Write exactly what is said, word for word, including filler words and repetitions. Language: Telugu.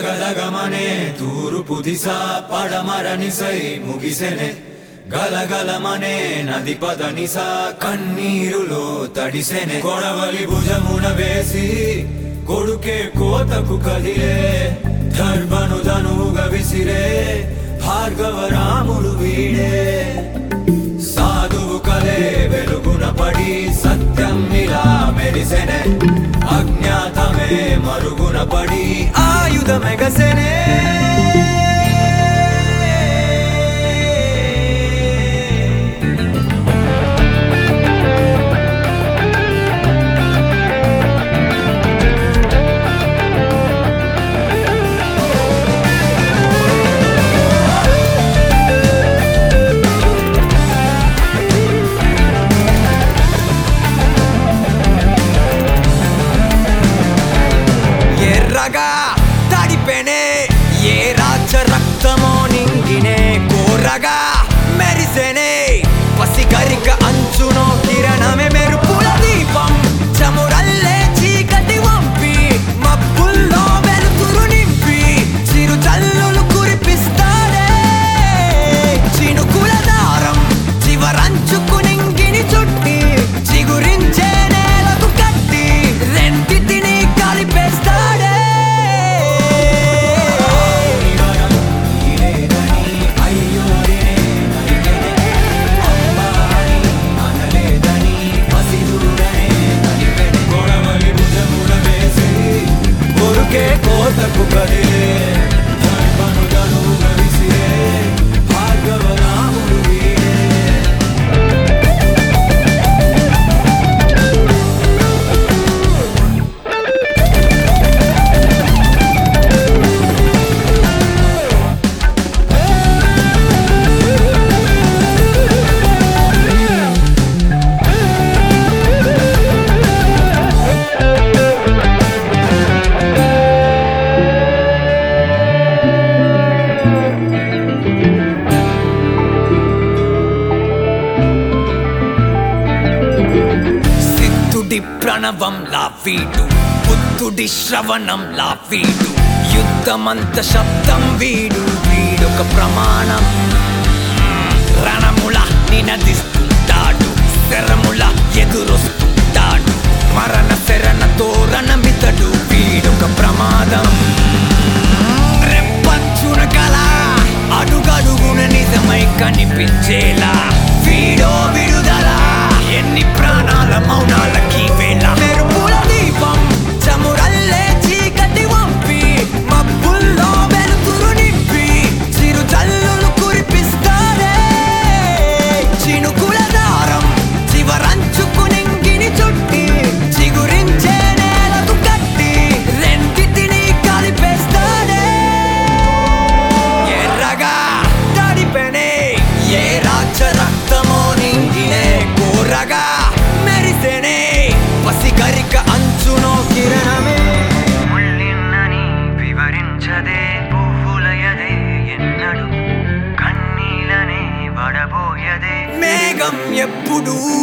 దగదగమనే తూర్పు దిశ పడమరనిసై ముగిసెనే గలగలమనే నది పదనిస కన్నీరులో తడిసెనే కొడవలి భుజమున వేసి కొడుకే కోతకు కదిలే ధర్మను ధనుగా విసిరే భార్గవ రాముడు వీడే సాధువు కలే వెలుగున పడి సత్యం ఇలా మెరిసెనే అజ్ఞాతమే మరుగున పడి ఆయుధమెగసెనే తడిపెనే ఏ రాజ రక్తమో నింగినే కోరగా మెరిసెనే పసిగరిక అంచునో కిరణమే మెరుపుల దీపం చమురల్లే చీకటి వంపి మబ్బుల్లో వెలుతురు నింపి చిరు చల్లులు కురిపిస్తాడే చినుకుల దారం చివరంచుకు నింగిని చుట్టి చిగురించే నేలకు కట్టి రెండిటిని కలిపేస్తాడే కోతకు కదిలే ధర్మను ధనుగా విసిరే భార్గవ రాముడు వీడే ప్రణవం లా వీడు బుద్ధుడి శ్రవణం లా వీడు యుద్ధమంత శబ్దం వీడు వీడొక ప్రమాణం రణముల నినదిస్తుంటాడు శరముల ఎదురొస్తుంటాడు మరణ శరణ తోరణమితడు వీడొక ప్రమాదం రెప్పంచున కల అడుగడుగున నిజమై కనిపించేలా వీడో విడుదల ఎన్ని ప్రాణాల మౌనాలకి వేళ మెరుపుల దీపం చమురల్లే చీకటి వంపి మబ్బుల్లో వెలుతురు నింపి చిరు చల్లులు కురిపిస్తాడే చినుకుల దారం చివరంచుకు నింగిని చుట్టి చిగురించే నేలకు కట్టి రెండిటిని కలిపేస్తాడే ఎర్రగా తడిపెనే ఏ రాజ రక్తమో నింగినే కోరగా మెరిసెనే పసిగరిక అంచునో కిరణమే ముళ్ళిన్నని వివరించదే పువ్వులయదే ఎన్నడు కన్నీలనే వడబోయదే మేఘం ఎప్పుడు